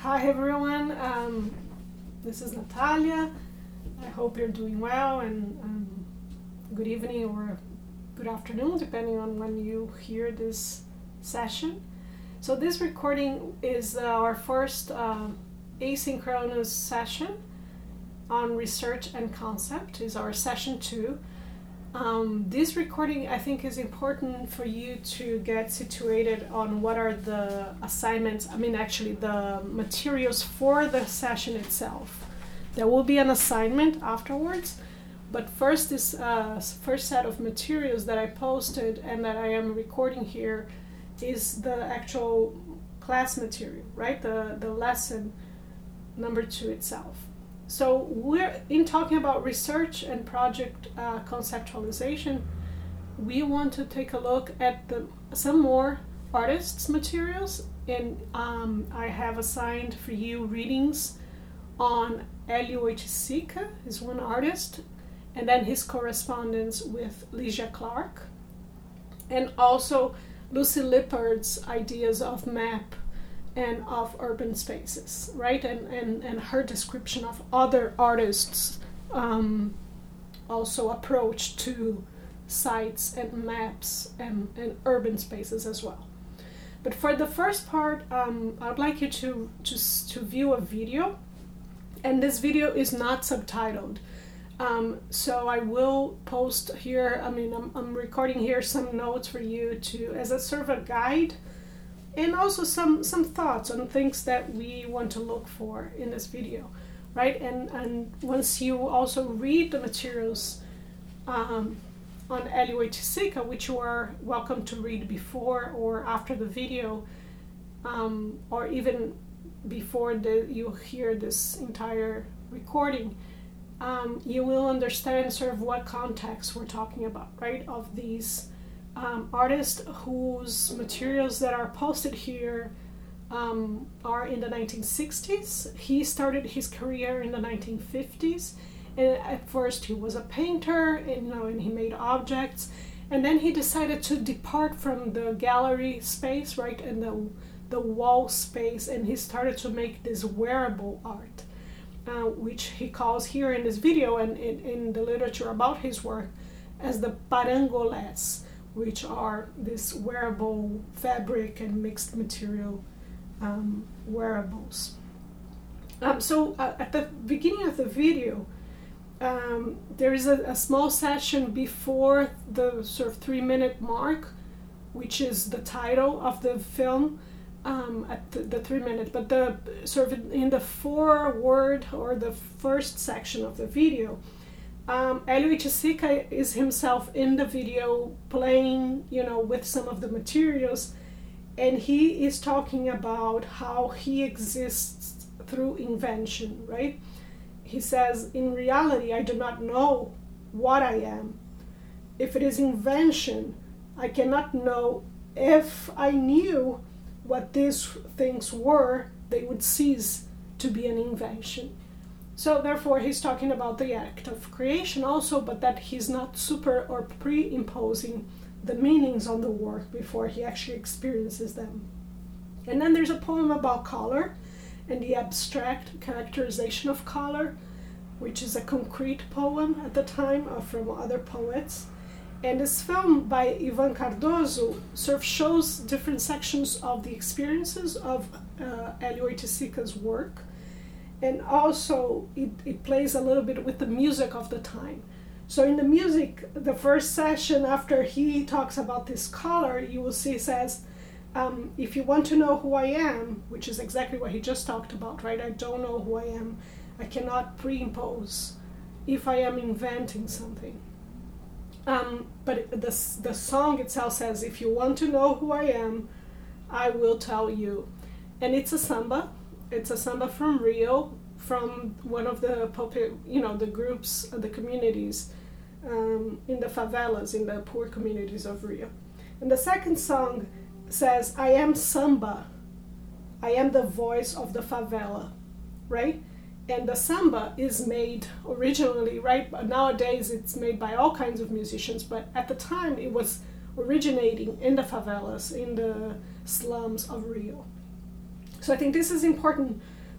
Hi everyone, this is Natalia. I hope you're doing well, and good evening or good afternoon depending on when you hear this session. So this recording is our first asynchronous session on research and concept. Is our session 2. This recording I think is important for you to get situated on what are the assignments, actually the materials for the session itself. There will be an assignment afterwards, but first this first set of materials that I posted and that I am recording here is the actual class material, right? The lesson number 2 itself. So we're in talking about research and project conceptualization. We want to take a look at some more artists' materials, and I have assigned for you readings on Hélio Oiticica, is one artist, and then his correspondence with Lygia Clark, and also Lucy Lippard's ideas of map and of urban spaces, right? And her description of other artists' also approach to sites and maps and urban spaces as well. But for the first part, I'd like you to view a video, and this video is not subtitled. So I will post here, I'm recording here some notes for you to, as a sort of a guide, and also some thoughts on things that we want to look for in this video, right? And once you also read the materials on Hélio Oiticica, which you are welcome to read before or after the video, or even before you hear this entire recording, you will understand sort of what context we're talking about, right? Of these artists whose materials that are posted here are in the 1960s. He started his career in the 1950s, and at first he was a painter, and he made objects, and then he decided to depart from the gallery space, right, and the wall space, and he started to make this wearable art, which he calls here in this video and in the literature about his work as the parangolés, which are this wearable fabric and mixed material wearables. So at the beginning of the video, there is a small session before the sort of 3-minute mark, which is the title of the film, at the 3 minute, but the sort of in the foreword or the first section of the video, Hélio Oiticica is himself in the video playing, with some of the materials, and he is talking about how he exists through invention, right? He says, in reality, I do not know what I am. If it is invention, I cannot know. If I knew what these things were, they would cease to be an invention. So therefore he's talking about the act of creation also, but that he's not super or pre-imposing the meanings on the work before he actually experiences them. And then there's a poem about color and the abstract characterization of color, which is a concrete poem at the time from other poets. And this film by Ivan Cardoso sort of shows different sections of the experiences of Hélio Oiticica's work. And also it plays a little bit with the music of the time. So in the music, the first session after he talks about this color, you will see says, if you want to know who I am, which is exactly what he just talked about, right? I don't know who I am. I cannot pre-impose if I am inventing something. But the song itself says, if you want to know who I am, I will tell you. And it's a samba. It's a samba from Rio, from one of the the groups, the communities in the favelas, in the poor communities of Rio. And the second song says, I am samba. I am the voice of the favela, right? And the samba is made originally, right? But nowadays it's made by all kinds of musicians, but at the time it was originating in the favelas, in the slums of Rio. So I think this is important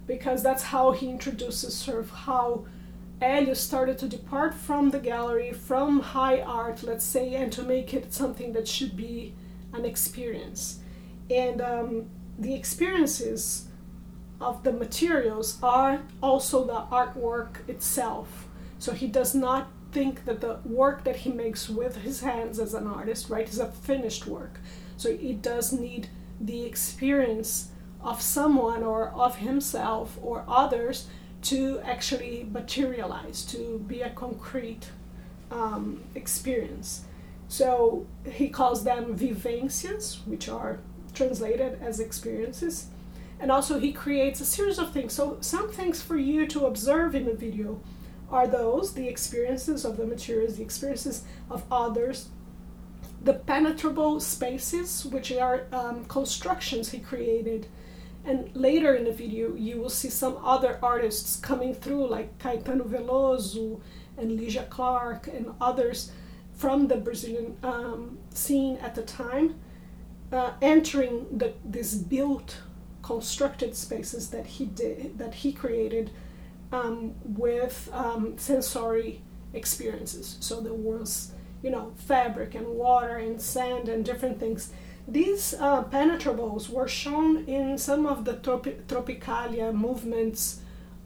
because that's how he introduces sort of how Hélio started to depart from the gallery, from high art, let's say, and to make it something that should be an experience. And the experiences of the materials are also the artwork itself. So he does not think that the work that he makes with his hands as an artist, right, is a finished work. So it does need the experience of someone or of himself or others to actually materialize, to be a concrete experience. So he calls them vivências, which are translated as experiences. And also he creates a series of things. So some things for you to observe in the video are those, the experiences of the materials, the experiences of others, the penetrable spaces, which are constructions he created. And later in the video, you will see some other artists coming through, like Caetano Veloso and Lygia Clark and others from the Brazilian scene at the time, entering these built, constructed spaces that he created with sensory experiences. So there was, fabric and water and sand and different things. These penetrables were shown in some of the Tropicalia movement's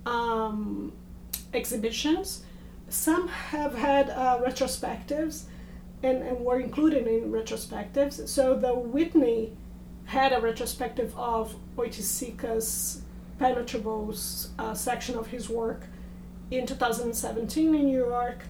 exhibitions. Some have had retrospectives and were included in retrospectives. So the Whitney had a retrospective of Oiticica's penetrables section of his work in 2017 in New York.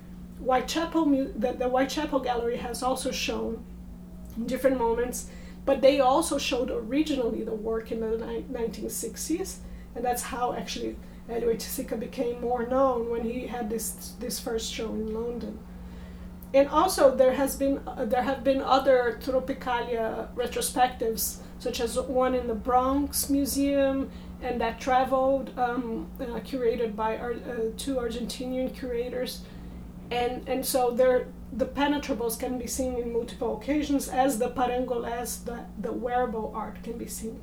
The Whitechapel Gallery has also shown in different moments, but they also showed originally the work in the 1960s, and that's how actually Hélio Oiticica became more known when he had this first show in London. And also there have been other Tropicalia retrospectives, such as one in the Bronx Museum, and that traveled, curated by two Argentinian curators. And so the penetrables can be seen in multiple occasions, as the parangolés, the wearable art, can be seen.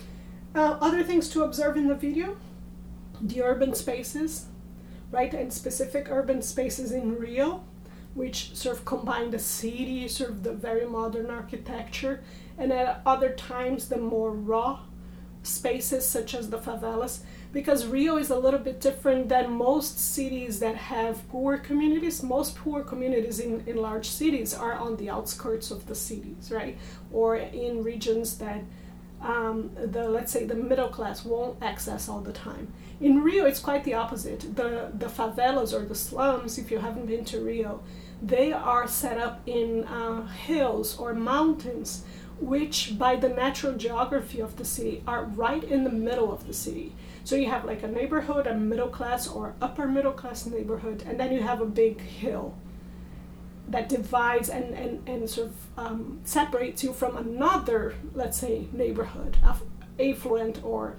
Other things to observe in the video: the urban spaces, right, and specific urban spaces in Rio, which sort of combine the city, sort of the very modern architecture, and at other times the more raw spaces such as the favelas, because Rio is a little bit different than most cities that have poor communities. Most poor communities in large cities are on the outskirts of the cities, right, or in regions that let's say the middle class won't access all the time. In Rio, it's quite the opposite. The favelas, or the slums, if you haven't been to Rio, they are set up in hills or mountains, which by the natural geography of the city are right in the middle of the city. So you have like a neighborhood, a middle class or upper middle class neighborhood, and then you have a big hill that divides and sort of separates you from another, let's say, neighborhood, affluent or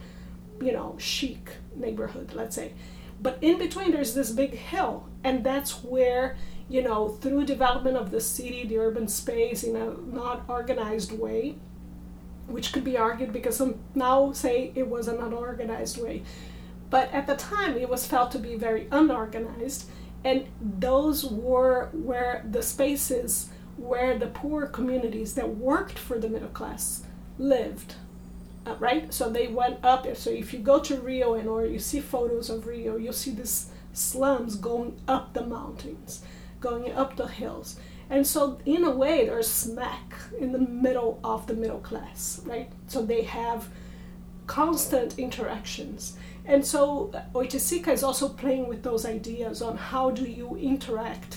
chic neighborhood, let's say. But in between there's this big hill, and that's where, through development of the city, the urban space, in a not organized way, which could be argued because some now say it was an unorganized way. But at the time it was felt to be very unorganized, and those were where the spaces where the poor communities that worked for the middle class lived. Right? So they went up. So if you go to Rio or you see photos of Rio, you'll see these slums going up the mountains, going up the hills. And so in a way, they're smack in the middle of the middle class, right? So they have constant interactions. And so Oiticica is also playing with those ideas on how do you interact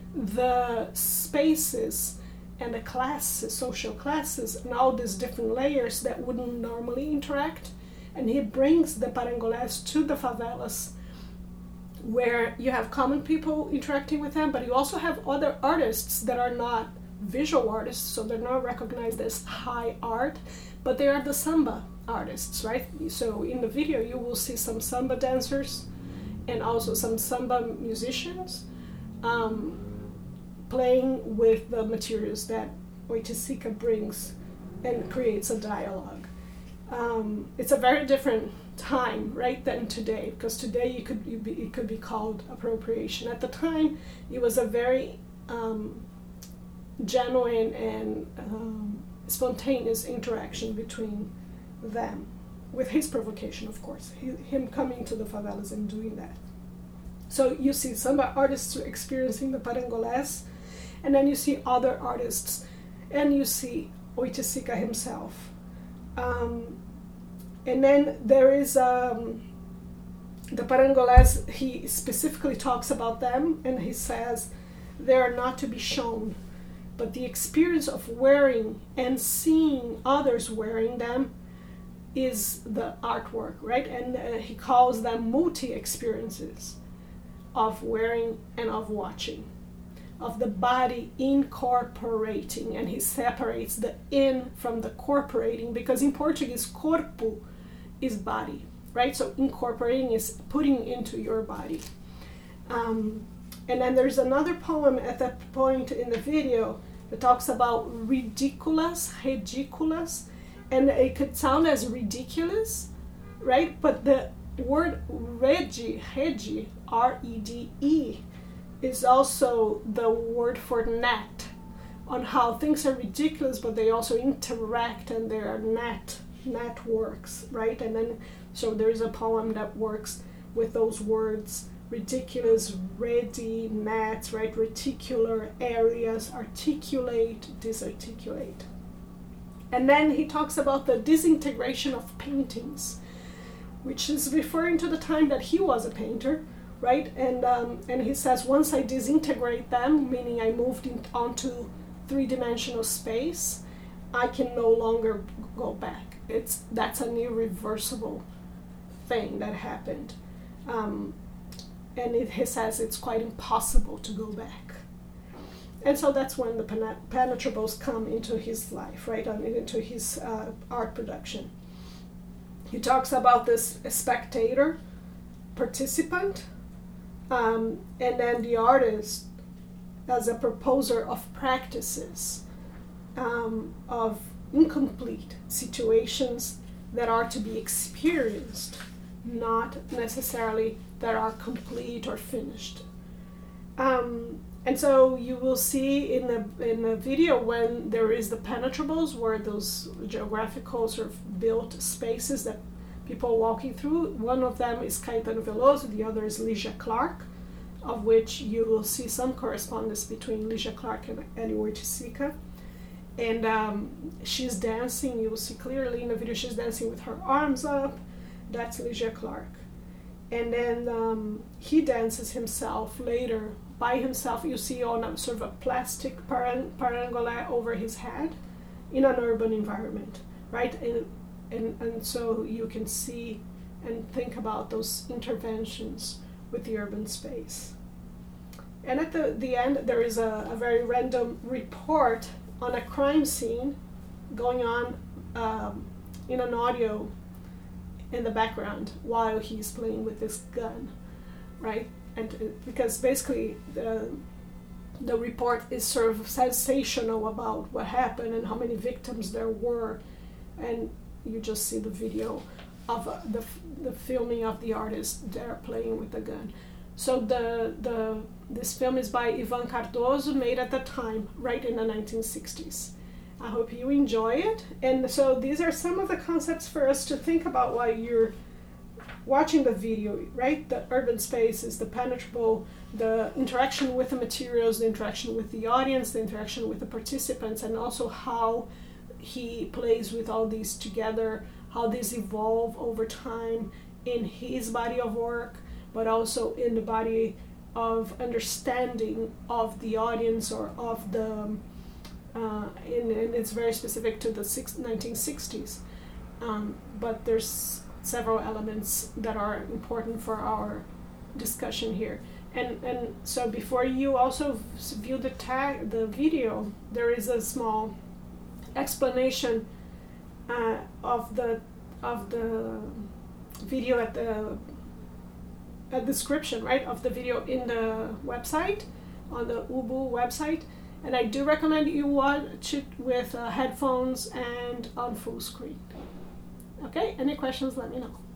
the spaces and the classes, social classes, and all these different layers that wouldn't normally interact. And he brings the parangolés to the favelas, where you have common people interacting with them, but you also have other artists that are not visual artists, so they're not recognized as high art, but they are the samba artists, right? So in the video you will see some samba dancers and also some samba musicians playing with the materials that Oiticica brings and creates a dialogue. It's a very different time, right, than today, because today it could be called appropriation. At the time, it was a very genuine and spontaneous interaction between them, with his provocation, of course, him coming to the favelas and doing that. So you see some artists experiencing the Parangolés, and then you see other artists, and you see Oiticica himself. And then there is the Parangolés, he specifically talks about them, and he says they are not to be shown, but the experience of wearing and seeing others wearing them is the artwork, right? And he calls them multi-experiences of wearing and of watching, of the body incorporating, and he separates the in from the corporating, because in Portuguese, corpo is body, right? So incorporating is putting into your body. And then there's another poem at that point in the video that talks about ridiculous, and it could sound as ridiculous, right? But the word rede, R-E-D-E, is also the word for net, on how things are ridiculous, but they also interact, and they are networks, right? And then, so there's a poem that works with those words, ridiculous, ready, nets, right? Reticular areas, articulate, disarticulate. And then he talks about the disintegration of paintings, which is referring to the time that he was a painter, right? And he says, once I disintegrate them, meaning I moved onto three-dimensional space, I can no longer go back. That's an irreversible thing that happened. And he says it's quite impossible to go back. And so that's when the penetrables come into his life, right? Into his art production. He talks about this spectator, participant, and then the artist as a proposer of practices, of incomplete situations that are to be experienced, not necessarily that are complete or finished. And so you will see in the video, when there is the penetrables, where those geographical sort of built spaces that people are walking through. One of them is Caetano Veloso, the other is Lígia Clark, of which you will see some correspondence between Lígia Clark and Eli Oiticica. And she's dancing, you will see clearly in the video, she's dancing with her arms up. That's Lígia Clark. And then he dances himself later by himself. You see on a sort of a plastic parangolé over his head in an urban environment, right? And so you can see and think about those interventions with the urban space. And at the end, there is a very random report on a crime scene going on in an audio in the background while he's playing with this gun, right? And because basically the report is sort of sensational about what happened and how many victims there were, and you just see the video of the filming of the artist there playing with the gun. So this film is by Ivan Cardoso, made at the time, right in the 1960s. I hope you enjoy it. And so these are some of the concepts for us to think about while you're watching the video, right? The urban spaces, the penetrable, the interaction with the materials, the interaction with the audience, the interaction with the participants, and also how he plays with all these together, how these evolve over time in his body of work, but also in the body of understanding of the audience or of the, and it's very specific to the 1960s, but there's several elements that are important for our discussion here. And so before you also view the video, there is a small explanation of the video at the a description, right, of the video in the website, on the UBU website, and I do recommend you watch it with headphones and on full screen. Okay, any questions, let me know.